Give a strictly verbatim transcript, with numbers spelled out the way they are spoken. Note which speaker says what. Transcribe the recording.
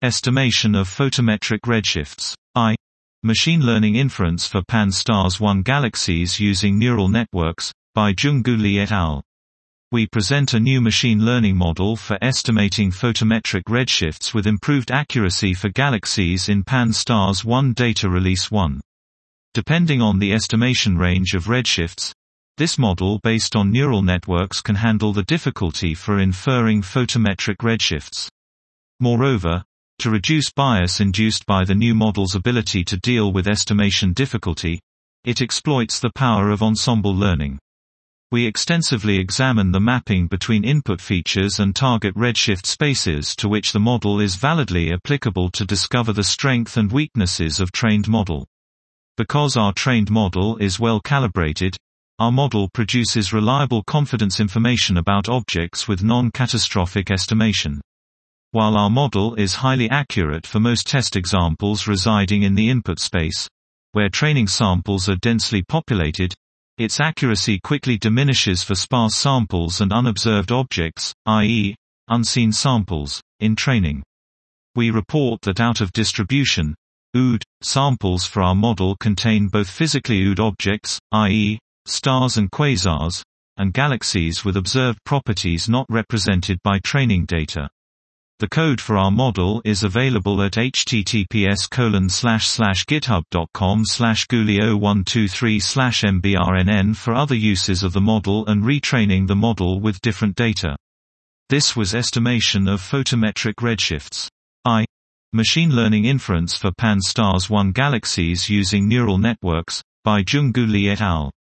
Speaker 1: Estimation of photometric redshifts. I. Machine learning inference for Pan-STARRS one galaxies using neural networks, by Jungu Li et al. We present a new machine learning model for estimating photometric redshifts with improved accuracy for galaxies in Pan-STARRS one data release one. Depending on the estimation range of redshifts, this model based on neural networks can handle the difficulty for inferring photometric redshifts. Moreover, to reduce bias induced by the new model's ability to deal with estimation difficulty, it exploits the power of ensemble learning. We extensively examine the mapping between input features and target redshift spaces to which the model is validly applicable to discover the strength and weaknesses of trained model. Because our trained model is well calibrated, our model produces reliable confidence information about objects with non-catastrophic estimation. While our model is highly accurate for most test examples residing in the input space, where training samples are densely populated, its accuracy quickly diminishes for sparse samples and unobserved objects, that is, unseen samples, in training. We report that out of distribution, O O D, samples for our model contain both physically O O D objects, that is, stars and quasars, and galaxies with observed properties not represented by training data. The code for our model is available at h t t p s colon slash slash github dot com slash guli zero one two three slash m b r n n for other uses of the model and retraining the model with different data. This was estimation of photometric redshifts. I. Machine learning inference for Pan-STARRS one galaxies using neural networks, by Jungu Li et al.